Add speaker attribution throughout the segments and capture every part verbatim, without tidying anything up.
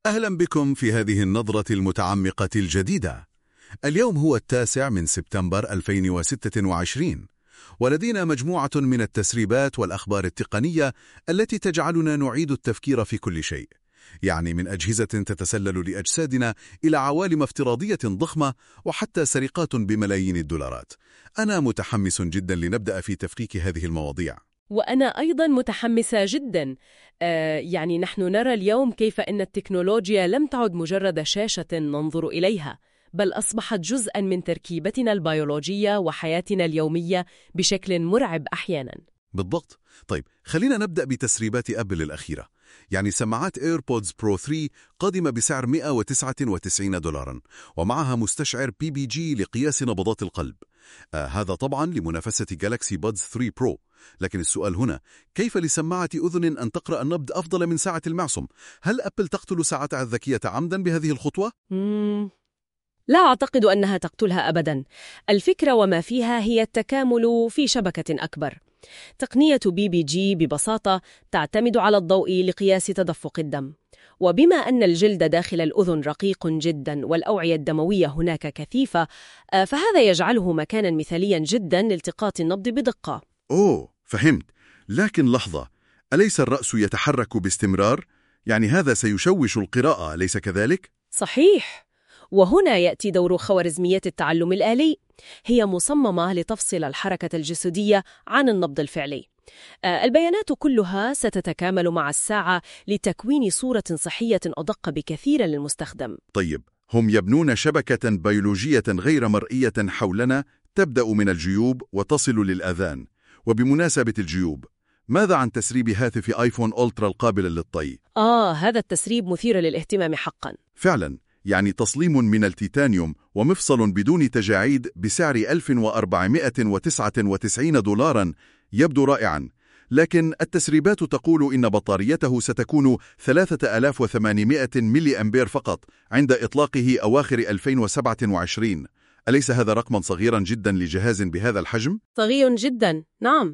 Speaker 1: أهلا بكم في هذه النظرة المتعمقة الجديدة. اليوم هو التاسع من سبتمبر ألفين وستة وعشرين، ولدينا مجموعة من التسريبات والأخبار التقنية التي تجعلنا نعيد التفكير في كل شيء، يعني من أجهزة تتسلل لأجسادنا إلى عوالم افتراضية ضخمة وحتى سرقات بملايين الدولارات. أنا متحمس جدا لنبدأ في تفكيك هذه المواضيع.
Speaker 2: وأنا أيضا متحمسة جدا. آه يعني نحن نرى اليوم كيف أن التكنولوجيا لم تعد مجرد شاشة ننظر إليها، بل أصبحت جزءا من تركيبتنا البيولوجية وحياتنا اليومية بشكل مرعب أحيانا.
Speaker 1: بالضبط. طيب خلينا نبدأ بتسريبات أبل الأخيرة. يعني سماعات إيربودز برو ثري قادمة بسعر مئة وتسعة وتسعين دولارا، ومعها مستشعر بي بي جي لقياس نبضات القلب. آه هذا طبعا لمنافسة جالاكسي بادز ثري برو. لكن السؤال هنا، كيف لسماعة أذن أن تقرأ النبض أفضل من ساعة المعصم؟ هل أبل تقتل ساعتها الذكية عمدا بهذه الخطوة؟
Speaker 2: مم. لا أعتقد أنها تقتلها أبدا. الفكرة وما فيها هي التكامل في شبكة أكبر. تقنية بي بي جي ببساطة تعتمد على الضوء لقياس تدفق الدم، وبما أن الجلد داخل الأذن رقيق جدا والأوعية الدموية هناك كثيفة، فهذا يجعله مكانا مثاليا جدا لالتقاط النبض بدقة.
Speaker 1: أوه فهمت. لكن لحظة، أليس الرأس يتحرك باستمرار؟ يعني هذا سيشوش القراءة، أليس كذلك؟
Speaker 2: صحيح، وهنا يأتي دور خوارزميات التعلم الآلي. هي مصممة لتفصل الحركة الجسدية عن النبض الفعلي. البيانات كلها ستتكامل مع الساعة لتكوين صورة صحية أدق بكثير للمستخدم.
Speaker 1: طيب، هم يبنون شبكة بيولوجية غير مرئية حولنا تبدأ من الجيوب وتصل للآذان. وبمناسبة الجيوب، ماذا عن تسريب هاتف آيفون ألترا القابل للطي؟
Speaker 2: آه هذا التسريب مثير للاهتمام حقا.
Speaker 1: فعلا، يعني تصليم من التيتانيوم ومفصل بدون تجاعيد بسعر ألف وأربعمئة وتسعة وتسعين دولارا يبدو رائعا. لكن التسريبات تقول إن بطاريته ستكون ثلاثة آلاف وثمانمئة ملي أمبير فقط عند إطلاقه أواخر ألفين وسبعة وعشرين. أليس هذا رقما صغيرا جدا لجهاز بهذا الحجم؟
Speaker 2: صغير جدا، نعم.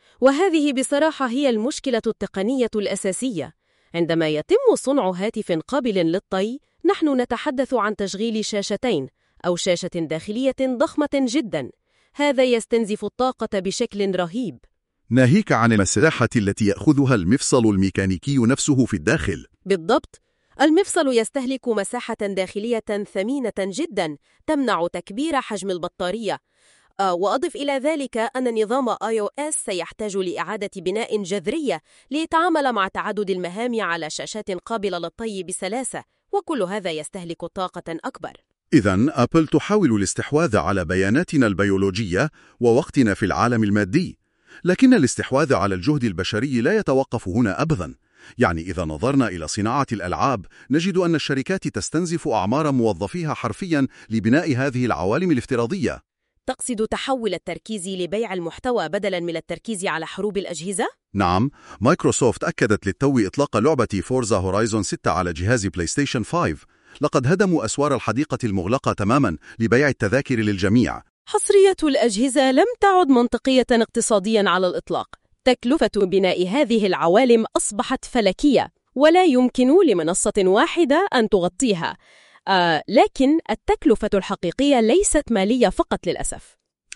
Speaker 2: وهذه بصراحة هي المشكلة التقنية الأساسية. عندما يتم صنع هاتف قابل للطي، نحن نتحدث عن تشغيل شاشتين أو شاشة داخلية ضخمة جدا. هذا يستنزف الطاقة بشكل رهيب،
Speaker 1: ناهيك عن المساحة التي يأخذها المفصل الميكانيكي نفسه في الداخل.
Speaker 2: بالضبط. المفصل يستهلك مساحة داخلية ثمينة جدا تمنع تكبير حجم البطارية. آه وأضف إلى ذلك أن نظام آي أو إس سيحتاج لإعادة بناء جذرية ليتعامل مع تعدد المهام على شاشات قابلة للطي بسلاسة، وكل هذا يستهلك طاقة أكبر.
Speaker 1: إذن أبل تحاول الاستحواذ على بياناتنا البيولوجية ووقتنا في العالم المادي، لكن الاستحواذ على الجهد البشري لا يتوقف هنا أبداً. يعني إذا نظرنا إلى صناعة الألعاب، نجد أن الشركات تستنزف أعمار موظفيها حرفياً لبناء هذه العوالم الافتراضية.
Speaker 2: تقصد تحول التركيز لبيع المحتوى بدلاً من التركيز على حروب الأجهزة؟
Speaker 1: نعم، مايكروسوفت أكدت للتو إطلاق لعبة فورزا هورايزون ستة على جهاز بلاي ستيشن خمسة. لقد هدموا أسوار الحديقة المغلقة تماماً لبيع التذاكر للجميع.
Speaker 2: حصرية الأجهزة لم تعد منطقية اقتصادياً على الإطلاق. تكلفة بناء هذه العوالم أصبحت فلكية، ولا يمكن لمنصة واحدة أن تغطيها. آه لكن التكلفة الحقيقية ليست مالية فقط للأسف.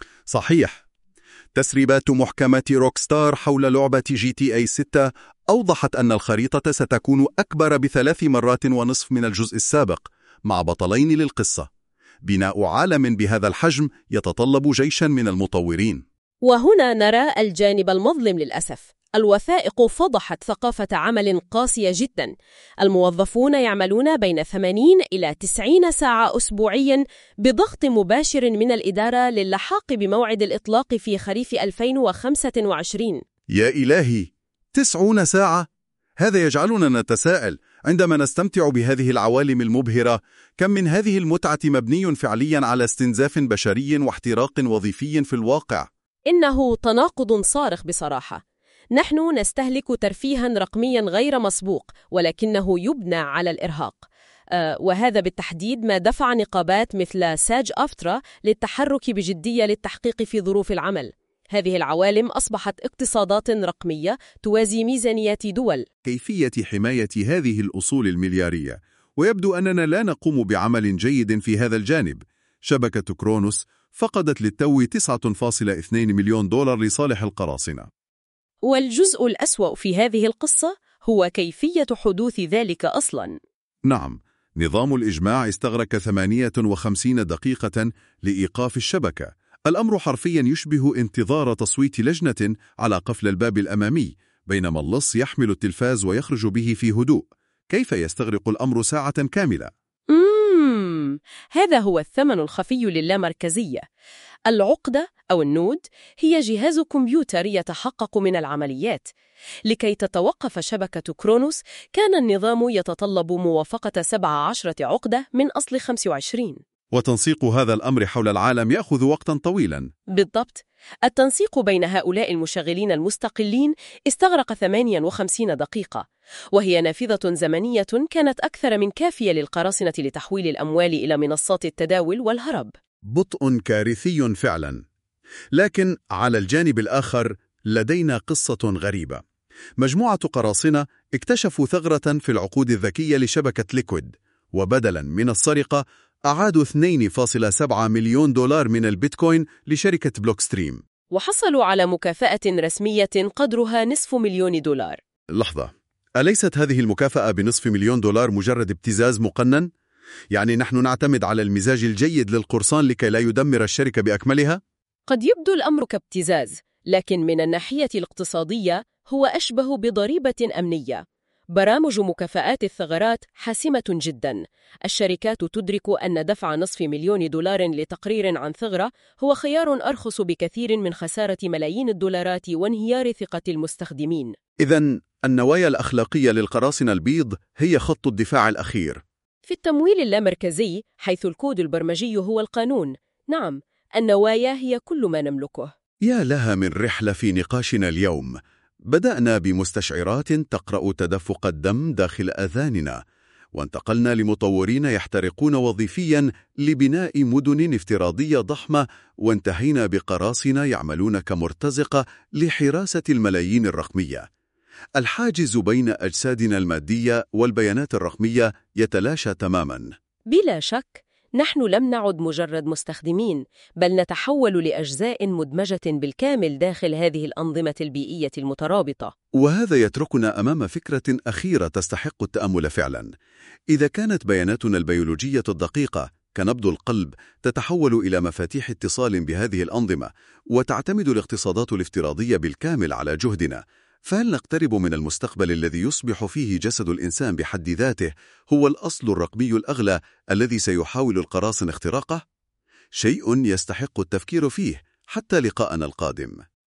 Speaker 1: صحيح. تسريبات محكمة روكستار حول لعبة جي تي اي ستة أوضحت أن الخريطة ستكون أكبر بثلاث مرات ونصف من الجزء السابق، مع بطلين للقصة. بناء عالم بهذا الحجم يتطلب جيشا من المطورين.
Speaker 2: وهنا نرى الجانب المظلم للأسف. الوثائق فضحت ثقافة عمل قاسية جدا. الموظفون يعملون بين ثمانين إلى تسعين ساعة أسبوعيا بضغط مباشر من الإدارة للحاق بموعد الإطلاق في خريف ألفين وخمسة وعشرين.
Speaker 1: يا إلهي، تسعون ساعة! هذا يجعلنا نتساءل عندما نستمتع بهذه العوالم المبهرة، كم من هذه المتعة مبني فعليا على استنزاف بشري واحتراق وظيفي في الواقع؟
Speaker 2: إنه تناقض صارخ بصراحة. نحن نستهلك ترفيها رقميا غير مسبوق، ولكنه يبنى على الإرهاق. آه وهذا بالتحديد ما دفع نقابات مثل ساج أفترا للتحرك بجدية للتحقيق في ظروف العمل. هذه العوالم أصبحت اقتصادات رقمية توازي ميزانيات دول.
Speaker 1: كيفية حماية هذه الأصول المليارية ويبدو أننا لا نقوم بعمل جيد في هذا الجانب. شبكة كرونوس فقدت للتو تسعة فاصلة اثنين مليون دولار لصالح القراصنة.
Speaker 2: والجزء الأسوأ في هذه القصة هو كيفية حدوث ذلك أصلاً.
Speaker 1: نعم، نظام الإجماع استغرق ثمانية وخمسين دقيقة لإيقاف الشبكة. الأمر حرفياً يشبه انتظار تصويت لجنة على قفل الباب الأمامي، بينما اللص يحمل التلفاز ويخرج به في هدوء. كيف يستغرق الأمر ساعة كاملة؟
Speaker 2: مم. هذا هو الثمن الخفي للامركزية. العقدة أو النود هي جهاز كمبيوتر يتحقق من العمليات. لكي تتوقف شبكة كرونوس كان النظام يتطلب موافقة سبع عشرة عقدة من أصل خمس وعشرين.
Speaker 1: وتنسيق هذا الأمر حول العالم يأخذ وقتا طويلا.
Speaker 2: بالضبط. التنسيق بين هؤلاء المشغلين المستقلين استغرق ثمانية وخمسين دقيقة، وهي نافذة زمنية كانت أكثر من كافية للقراصنة لتحويل الأموال إلى منصات التداول والهرب.
Speaker 1: بطء كارثي فعلا. لكن على الجانب الآخر لدينا قصة غريبة. مجموعة قراصنة اكتشفوا ثغرة في العقود الذكية لشبكة ليكويد، وبدلا من السرقة أعادوا اثنين فاصلة سبعة مليون دولار من البيتكوين لشركة بلوكستريم،
Speaker 2: وحصلوا على مكافأة رسمية قدرها نصف مليون دولار.
Speaker 1: لحظة، أليست هذه المكافأة بنصف مليون دولار مجرد ابتزاز مقنن؟ يعني نحن نعتمد على المزاج الجيد للقرصان لكي لا يدمر الشركة بأكملها؟
Speaker 2: قد يبدو الأمر كابتزاز، لكن من الناحية الاقتصادية هو أشبه بضريبة أمنية. برامج مكافآت الثغرات حاسمة جدا. الشركات تدرك أن دفع نصف مليون دولار لتقرير عن ثغرة هو خيار أرخص بكثير من خسارة ملايين الدولارات وانهيار ثقة المستخدمين.
Speaker 1: إذن النوايا الأخلاقية للقراصنة البيض هي خط الدفاع الأخير.
Speaker 2: في التمويل اللامركزي، حيث الكود البرمجي هو القانون، نعم، النوايا هي كل ما نملكه.
Speaker 1: يا لها من رحلة في نقاشنا اليوم. بدأنا بمستشعرات تقرأ تدفق الدم داخل أذاننا، وانتقلنا لمطورين يحترقون وظيفياً لبناء مدن افتراضية ضخمة، وانتهينا بقراصنة يعملون كمرتزقة لحراسة الملايين الرقمية. الحاجز بين أجسادنا المادية والبيانات الرقمية يتلاشى تماماً.
Speaker 2: بلا شك، نحن لم نعد مجرد مستخدمين، بل نتحول لأجزاء مدمجة بالكامل داخل هذه الأنظمة البيئية المترابطة.
Speaker 1: وهذا يتركنا أمام فكرة أخيرة تستحق التأمل فعلا. إذا كانت بياناتنا البيولوجية الدقيقة كنبض القلب تتحول إلى مفاتيح اتصال بهذه الأنظمة، وتعتمد الاقتصادات الافتراضية بالكامل على جهدنا، فهل نقترب من المستقبل الذي يصبح فيه جسد الإنسان بحد ذاته هو الأصل الرقمي الأغلى الذي سيحاول القراصنة اختراقه؟ شيء يستحق التفكير فيه. حتى لقاءنا القادم.